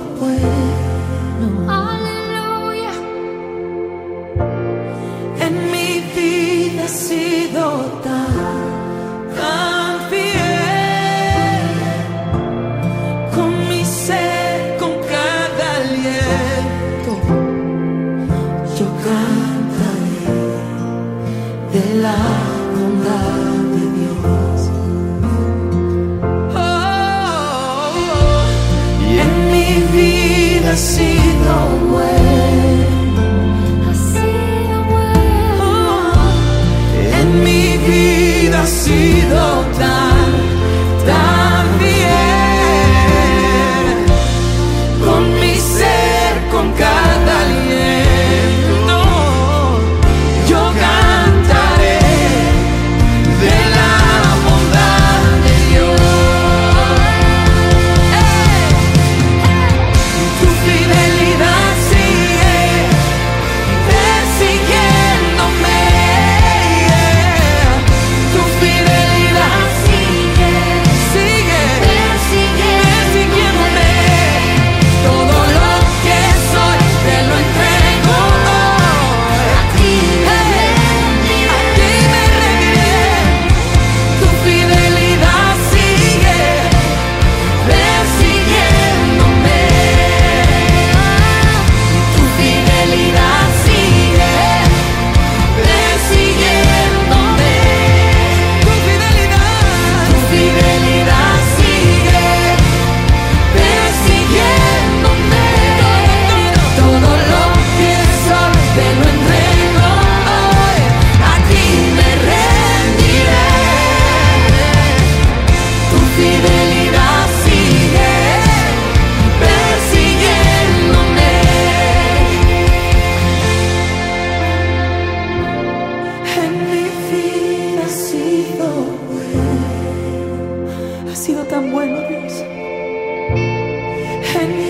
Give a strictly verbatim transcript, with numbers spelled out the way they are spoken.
bueno. Aleluya. En mi vida has sido tan, tan fiel. Con mi ser, con cada aliento, yo cantaré de la bondad de Dios. Oh, y en mi vida has sido bueno. Ha sido bueno. Oh, en mi vida has sido tan, tan fiel. Con mi ser, con cada aliento, yo cantaré de la bondad de Dios. ¡Ey! Tu fidelidad sigue persiguiéndome. Tu fidelidad sigue, sigue persiguiéndome. Todo lo que soy te lo entrego hoy. A ti me A ti me rendiré. Tu fidelidad sigue persiguiéndome. Tu fidelidad sigue persiguiéndome. Tu fidelidad, tu fidelidad sigue persiguiéndome. Todo lo que soy te lo entrego hoy. A ti me rendiré. Tu fidelidad sigue persiguiéndome. En mi vida has sido bueno. Has sido tan bueno, Dios. En